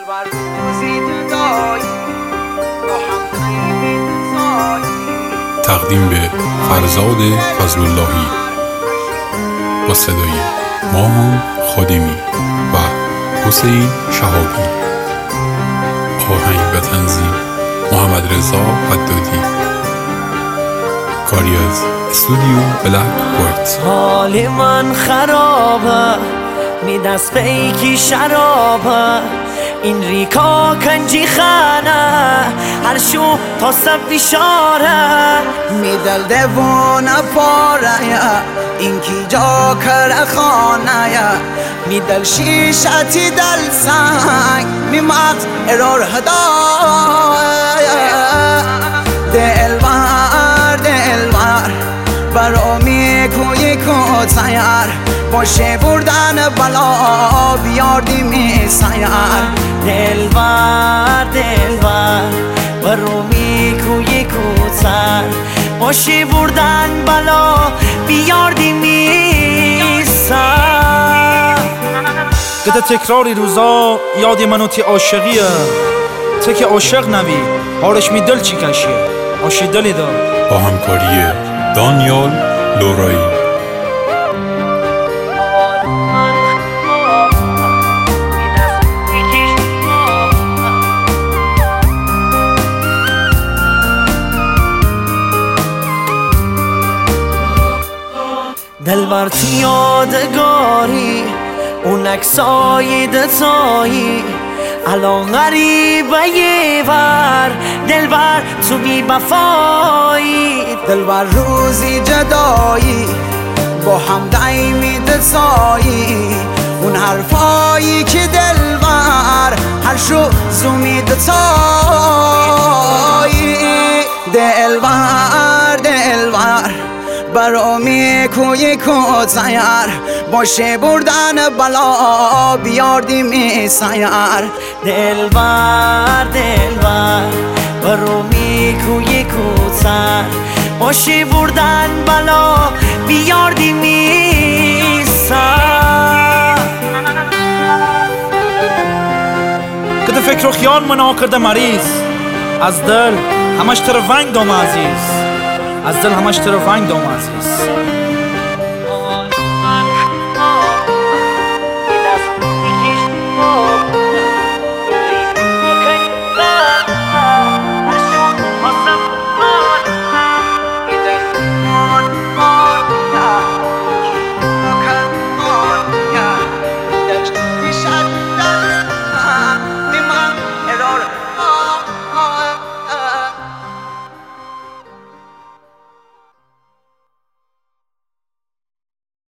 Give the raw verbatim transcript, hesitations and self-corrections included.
دلبر روزی جدایی با هم خیلی سایی. تقدیم به فرزاد فضل اللهی با صدای ماهان خادمی و حسین شهابی. آهنگ و تنظیم محمد رضا حدادی. کاری از استودیو بلک ورکس. حال من خرابه می دست پیکی شرابه این ریکا کنجی خانه هر شو تا سب بیشاره می دل دوانه پاره این کی جا کر خانه می دل شیشتی دل سنگ می مغز ارار هدای دلبر دلبر برامی کوی کو تیار باشه بردن بلا بیاردی می سیر. دلبر دلبر برامی کوی کو تر باشه بردن بلا بیاردی می سر. قده تکراری روزا یادی منو تی عاشقیه تی که عاشق نوی حالش می دل چی کشیه عاشی دلی دا با همکاری دانیال لورایی. دلبر تو یادگاری اون اکسای دتایی الان غریبه یه ور دلبر تو بی بفایی. دلبر روزی جدایی با هم دایمی دتایی اون حرفایی که دلبر هر شو زومی دتایی. دلبر دلبر برامی کوی کو تیار باشه بردن بلا بیاردی می سیر. دلبر دلبر برامی کوی کو تر باشه بردن بلا بیاردی می سر. قده فکر و خیال منو کرده مریض از دل همش تر ونگ دام عزیز از دل همش تر ونگ دام عزیز.